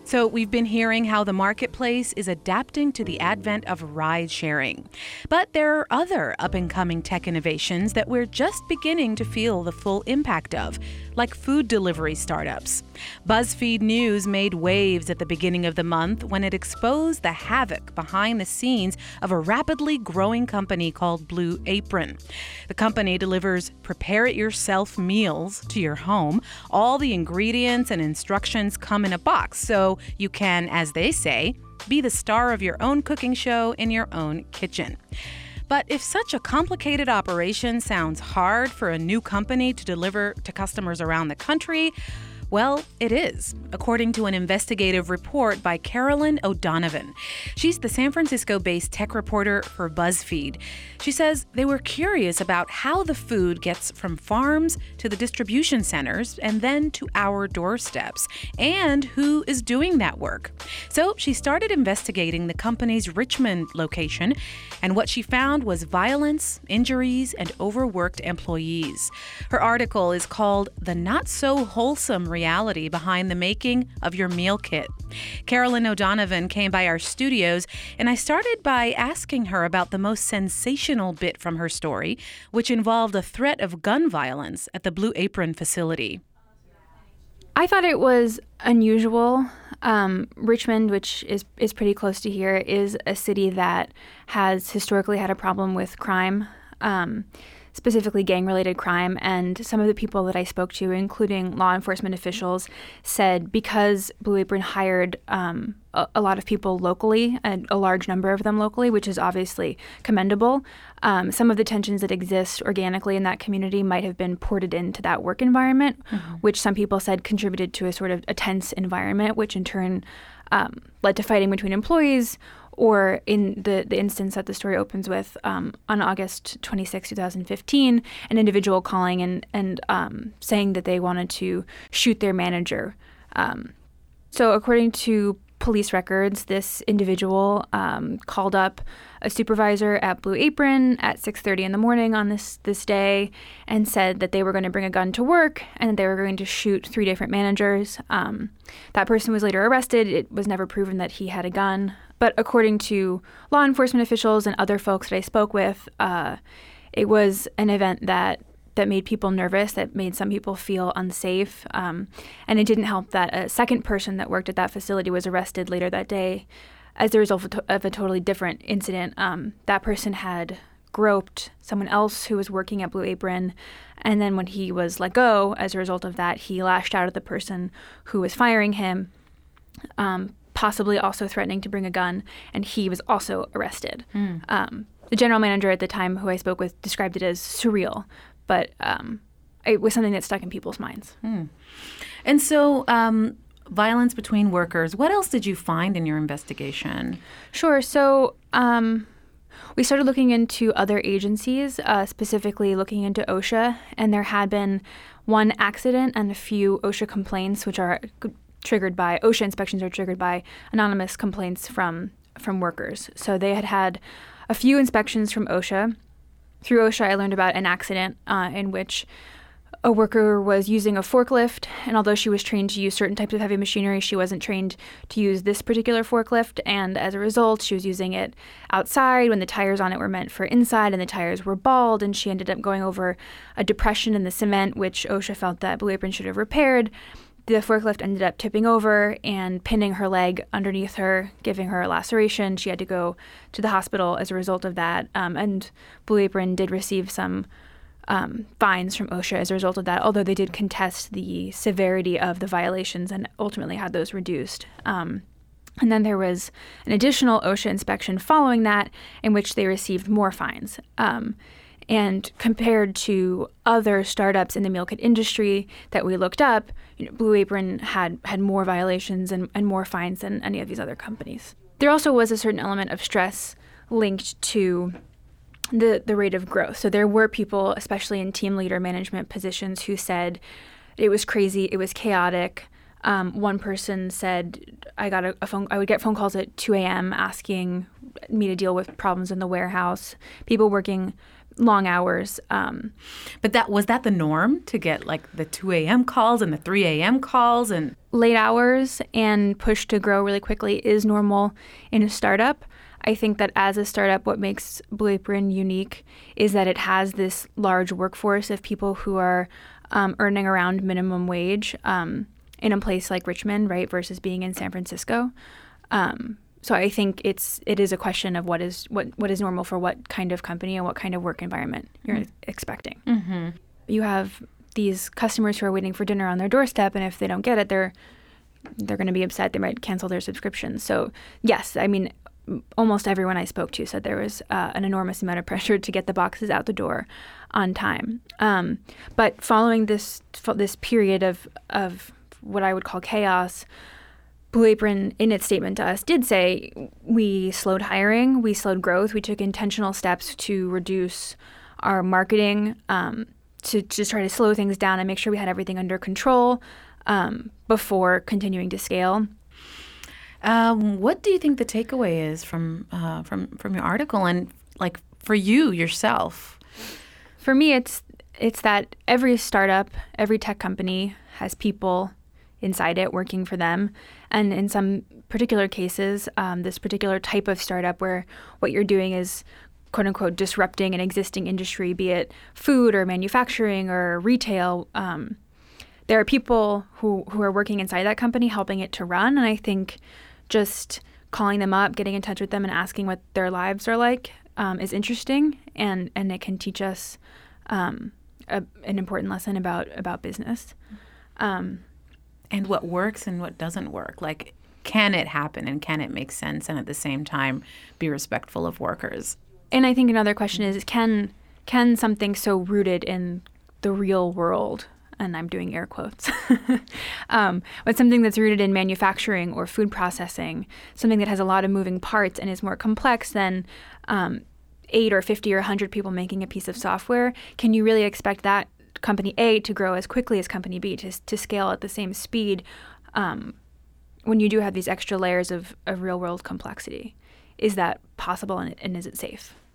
So we've been hearing how the marketplace is adapting to the advent of ride sharing. But there are other up-and-coming tech innovations that we're just beginning to feel the full impact of, like food delivery startups. BuzzFeed News made waves at the beginning of the month when it exposed the havoc behind the scenes of a rapidly growing company called Blue Apron. The company delivers prepare-it-yourself meals to your home. All the ingredients and instructions come in a box, so you can, as they say, be the star of your own cooking show in your own kitchen. But if such a complicated operation sounds hard for a new company to deliver to customers around the country, well, it is, according to an investigative report by Carolyn O'Donovan. She's the San Francisco-based tech reporter for BuzzFeed. She says they were curious about how the food gets from farms to the distribution centers and then to our doorsteps, and who is doing that work. So she started investigating the company's Richmond location, and what she found was violence, injuries, and overworked employees. Her article is called "The Not So Wholesome Reality Behind the Making of Your Meal Kit." Carolyn O'Donovan came by our studios, and I started by asking her about the most sensational bit from her story, which involved a threat of gun violence at the Blue Apron facility. I thought it was unusual. Richmond, which is pretty close to here, is a city that has historically had a problem with crime. Specifically gang-related crime, and some of the people that I spoke to, including law enforcement officials, said because Blue Apron hired a lot of people locally, and a large number of them locally, which is obviously commendable, some of the tensions that exist organically in that community might have been ported into that work environment, which some people said contributed to a sort of a tense environment, which in turn led to fighting between employees, or in the instance that the story opens with, on August 26, 2015, an individual calling and saying that they wanted to shoot their manager. So according to police records, this individual called up a supervisor at Blue Apron at 6:30 in the morning on this day and said that they were going to bring a gun to work and that they were going to shoot 3 different managers. That person was later arrested. It was never proven that he had a gun. But according to law enforcement officials and other folks that I spoke with, it was an event that made people nervous, that made some people feel unsafe. And it didn't help that a second person that worked at that facility was arrested later that day as a result of a totally different incident. That person had groped someone else who was working at Blue Apron, and then when he was let go as a result of that, he lashed out at the person who was firing him, possibly also threatening to bring a gun, and he was also arrested. The general manager at the time who I spoke with described it as surreal, but it was something that stuck in people's minds. And so violence between workers, what else did you find in your investigation? Sure. So we started looking into other agencies, specifically looking into OSHA, and there had been one accident and a few OSHA complaints, which are triggered by OSHA inspections are triggered by anonymous complaints from workers. So they had a few inspections from OSHA. Through OSHA, I learned about an accident in which a worker was using a forklift, and although she was trained to use certain types of heavy machinery, she wasn't trained to use this particular forklift, and as a result, she was using it outside when the tires on it were meant for inside, and the tires were bald, and she ended up going over a depression in the cement, which OSHA felt that Blue Apron should have repaired. The forklift ended up tipping over and pinning her leg underneath her, giving her a laceration. She had to go to the hospital as a result of that. And Blue Apron did receive some fines from OSHA as a result of that, although they did contest the severity of the violations and ultimately had those reduced. And then there was an additional OSHA inspection following that in which they received more fines. And compared to other startups in the meal kit industry that we looked up, Blue Apron had more violations and more fines than any of these other companies. There also was a certain element of stress linked to the rate of growth. So there were people, especially in team leader management positions, who said it was crazy, it was chaotic. One person said, I would get phone calls at 2 a.m. asking me to deal with problems in the warehouse. People working long hours. But was that the norm, to get like the 2 a.m. calls and the 3 a.m. calls? And late hours and push to grow really quickly is normal in a startup. I think that as a startup, what makes Blue Apron unique is that it has this large workforce of people who are earning around minimum wage in a place like Richmond, right, versus being in San Francisco. So I think it is a question of what is normal for what kind of company and what kind of work environment you're expecting. Mm-hmm. You have these customers who are waiting for dinner on their doorstep, and if they don't get it, they're going to be upset. They might cancel their subscription. So yes, I mean, almost everyone I spoke to said there was an enormous amount of pressure to get the boxes out the door on time. But following this period of what I would call chaos, Blue Apron, in its statement to us, did say we slowed hiring, we slowed growth, we took intentional steps to reduce our marketing, to just try to slow things down and make sure we had everything under control before continuing to scale. What do you think the takeaway is from your article, and like for you yourself? For me, it's that every startup, every tech company has people inside it working for them. And in some particular cases, this particular type of startup where what you're doing is, quote unquote, disrupting an existing industry, be it food or manufacturing or retail, there are people who are working inside that company helping it to run. And I think just calling them up, getting in touch with them and asking what their lives are like is interesting. And it can teach us an important lesson about business. And what works and what doesn't work. Like, can it happen and can it make sense and at the same time be respectful of workers? And I think another question is, can something so rooted in the real world, and I'm doing air quotes, but something that's rooted in manufacturing or food processing, something that has a lot of moving parts and is more complex than 8 or 50 or 100 people making a piece of software, can you really expect that Company A to grow as quickly as Company B, to scale at the same speed when you do have these extra layers of real-world complexity? Is that possible, and is it safe?